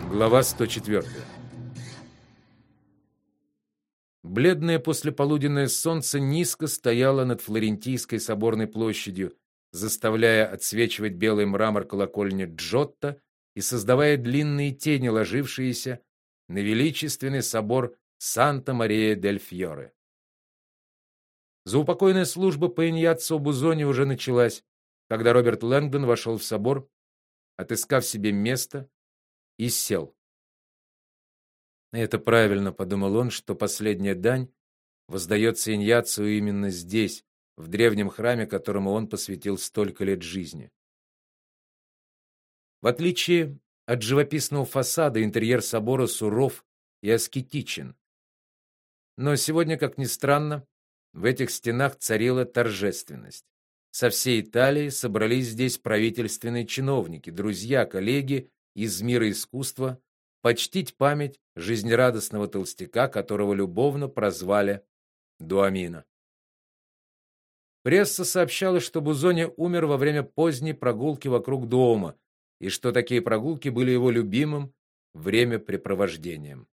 Глава 104. Бледное послеполуденное солнце низко стояло над Флорентийской соборной площадью, заставляя отсвечивать белый мрамор колокольни Джотто и создавая длинные тени, ложившиеся на величественный собор Санта-Мария-дель-Фьоре. Заупокойная служба по Иньяццо Бузони уже началась, когда Роберт Лэнгдон вошел в собор, отыскав себе место и сел. Это правильно, подумал он, что последняя дань воздается Иньяццо именно здесь, в древнем храме, которому он посвятил столько лет жизни. В отличие от живописного фасада, интерьер собора суров и аскетичен. Но сегодня, как ни странно, в этих стенах царила торжественность. Со всей Италии собрались здесь правительственные чиновники, друзья, коллеги из мира искусства, почтить память жизнерадостного толстяка, которого любовно прозвали Дуамино. Пресса сообщала, что Бузони умер во время поздней прогулки вокруг дома, и что такие прогулки были его любимым времяпрепровождением.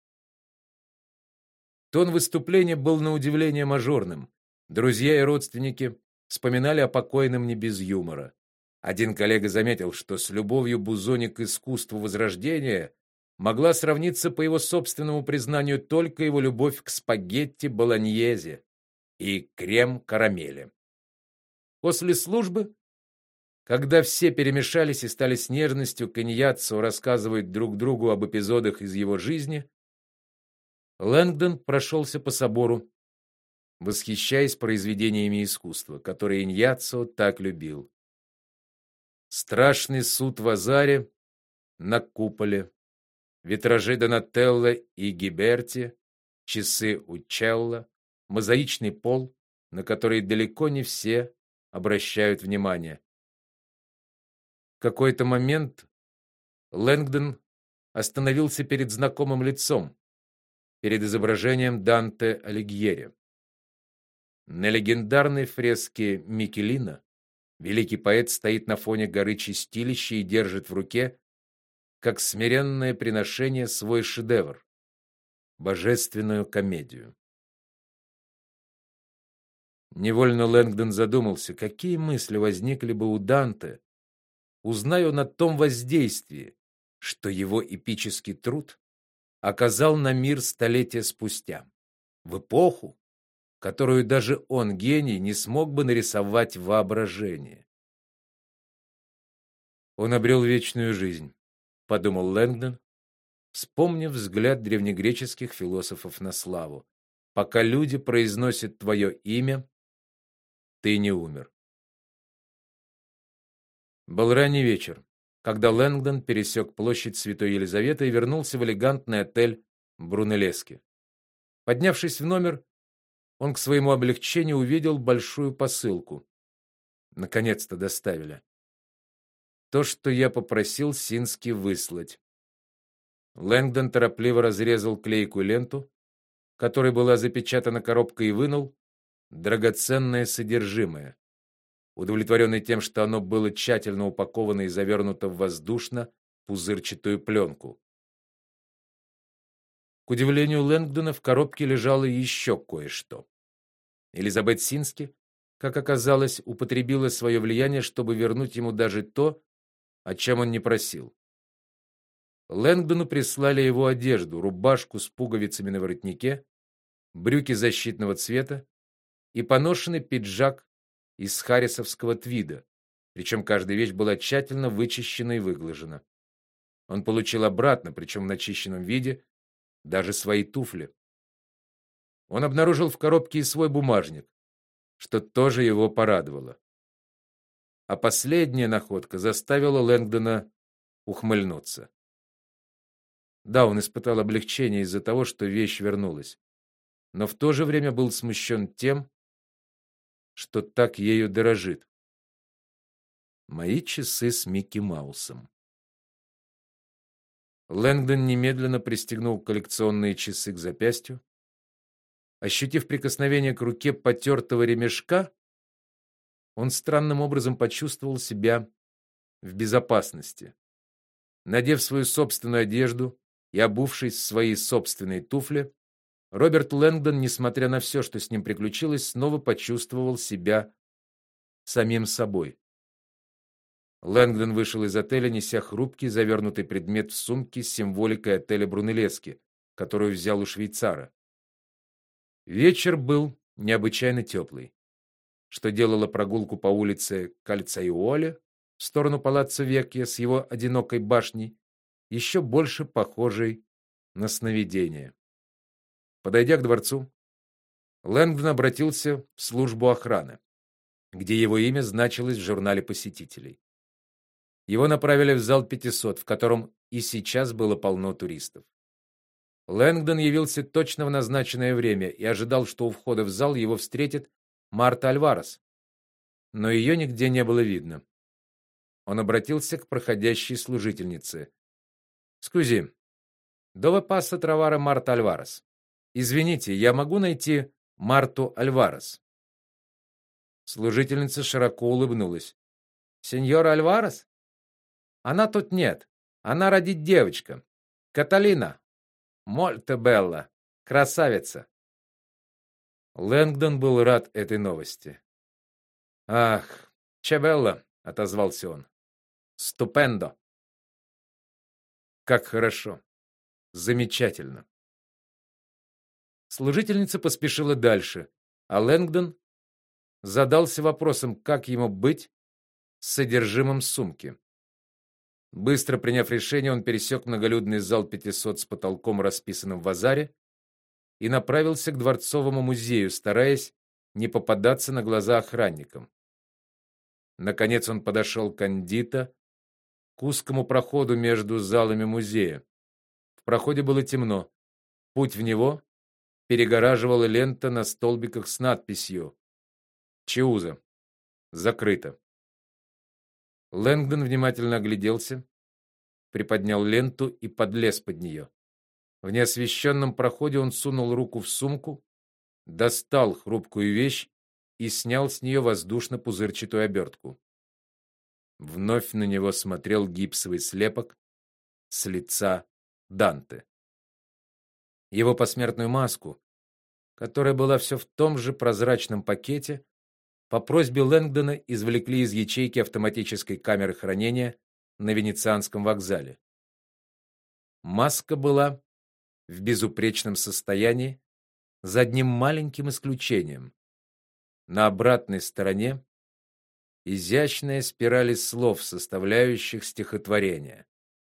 Тон выступления был на удивление мажорным. Друзья и родственники вспоминали о покойном не без юмора. Один коллега заметил, что с любовью Бузони к искусству Возрождения могла сравниться, по его собственному признанию, только его любовь к спагетти болоньезе и крем-карамели. После службы, когда все перемешались и стали с нежностью к Иньяццо рассказывать друг другу об эпизодах из его жизни, Лэнгдон прошелся по собору, восхищаясь произведениями искусства, которые Иньяццо так любил. Страшный суд в Азаре на куполе, витражи Донателло и Гиберти, часы Учелло, мозаичный пол, на который далеко не все обращают внимание. В какой-то момент Лэнгдон остановился перед знакомым лицом, перед изображением Данте Алигьери. На легендарной фреске Микелина великий поэт стоит на фоне горы Чистилища и держит в руке, как смиренное приношение, свой шедевр божественную комедию. Невольно Лэнгдон задумался, какие мысли возникли бы у Данте, узнай он о том воздействии, что его эпический труд оказал на мир столетия спустя, в эпоху, которую даже он, гений, не смог бы нарисовать в воображении. Он обрел вечную жизнь, подумал Лэнгдон, вспомнив взгляд древнегреческих философов на славу. Пока люди произносят твое имя, ты не умер. Был ранний вечер, когда Лэнгдон пересек площадь Святой Елизаветы и вернулся в элегантный отель Брунеллески. Поднявшись в номер, он к своему облегчению увидел большую посылку. Наконец-то доставили. То, что я попросил Сински выслать. Лэнгдон торопливо разрезал клейкую ленту, которой была запечатана коробка, и вынул драгоценное содержимое. Удовлетворенный тем, что оно было тщательно упаковано и завернуто в воздушно-пузырчатую пленку. К удивлению Лэнгдона, в коробке лежало еще кое-что. Элизабет Сински, как оказалось, употребила свое влияние, чтобы вернуть ему даже то, о чем он не просил. Лэнгдону прислали его одежду: рубашку с пуговицами на воротнике, брюки защитного цвета и поношенный пиджак из харрисовского твида, причем каждая вещь была тщательно вычищена и выглажена. Он получил обратно, причем в начищенном виде, даже свои туфли. Он обнаружил в коробке и свой бумажник, что тоже его порадовало. А последняя находка заставила Лэнгдона ухмыльнуться. Да, он испытал облегчение из-за того, что вещь вернулась, но в то же время был смущен тем, что так ею дорожит. Мои часы с Микки Маусом. Лэнгдон немедленно пристегнул коллекционные часы к запястью. Ощутив прикосновение к руке потертого ремешка, он странным образом почувствовал себя в безопасности. Надев свою собственную одежду, и обувшись в свои собственные туфли, Роберт Лэнгдон, несмотря на все, что с ним приключилось, снова почувствовал себя самим собой. Лэнгдон вышел из отеля, неся хрупкий завернутый предмет в сумке с символикой отеля Брунеллески, которую взял у швейцара. Вечер был необычайно теплый, что делало прогулку по улице Кальцайоле в сторону палаццо Векья с его одинокой башней еще больше похожей на сновидение. Подойдя к дворцу, Лэнгдон обратился в службу охраны, где его имя значилось в журнале посетителей. Его направили в зал 500, в котором и сейчас было полно туристов. Лэнгдон явился точно в назначенное время и ожидал, что у входа в зал его встретит Марта Альварес, но ее нигде не было видно. Он обратился к проходящей служительнице. "Скузи, dove passa trovare Марта Альварес?" "Извините, я могу найти Марту Альварес?" Служительница широко улыбнулась. "Сеньора Альварес? Она тут нет. Она родит девочка. Каталина. Мольто белла. Красавица". Лэнгдон был рад этой новости. "Ах, че отозвался он. "Ступендо". Как хорошо. Замечательно. Служительница поспешила дальше, а Лэнгдон задался вопросом, как ему быть с содержимым сумки. Быстро приняв решение, он пересек многолюдный зал 500 с потолком, расписанным в вазаре, и направился к дворцовому музею, стараясь не попадаться на глаза охранникам. Наконец он подошел к Кондито, к узкому проходу между залами музея. В проходе было темно. Путь в него перегораживала лента на столбиках с надписью «Чиуза. Закрыто». Лэнгдон внимательно огляделся, приподнял ленту и подлез под нее. В неосвещенном проходе он сунул руку в сумку, достал хрупкую вещь и снял с нее воздушно-пузырчатую обертку. Вновь на него смотрел гипсовый слепок с лица Данте. Его посмертную маску, которая была все в том же прозрачном пакете, по просьбе Лэнгдона извлекли из ячейки автоматической камеры хранения на Венецианском вокзале. Маска была в безупречном состоянии, за одним маленьким исключением. На обратной стороне изящная спираль из слов, составляющих стихотворение.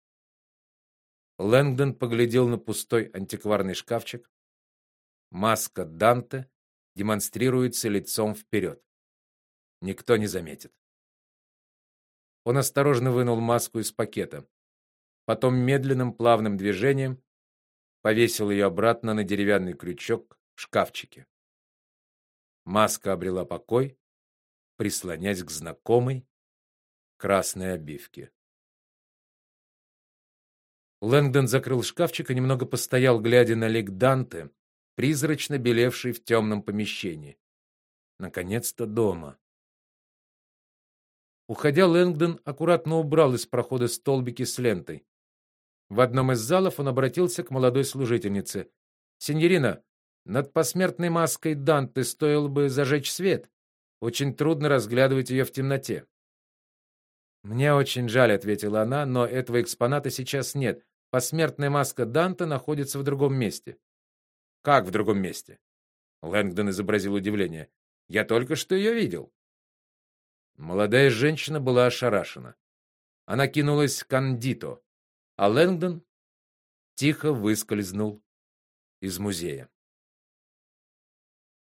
Лэнгдон поглядел на пустой антикварный шкафчик. Маска Данте демонстрируется лицом вперед. Никто не заметит. Он осторожно вынул маску из пакета. Потом медленным плавным движением повесил ее обратно на деревянный крючок в шкафчике. Маска обрела покой, прислонясь к знакомой красной обивке. Лэнгдон закрыл шкафчик и немного постоял, глядя на лик Данте, призрачно белевший в темном помещении. Наконец-то дома. Уходя, Лэнгдон аккуратно убрал из прохода столбики с лентой. В одном из залов он обратился к молодой служительнице. «Синьорина, над посмертной маской Данте стоило бы зажечь свет. Очень трудно разглядывать ее в темноте». «Мне очень жаль», — ответила она, — «но этого экспоната сейчас нет. Посмертная маска Данте находится в другом месте». «Как в другом месте?» Лэнгдон изобразил удивление. «Я только что ее видел». Молодая женщина была ошарашена. Она кинулась к Кондито, а Лэнгдон тихо выскользнул из музея.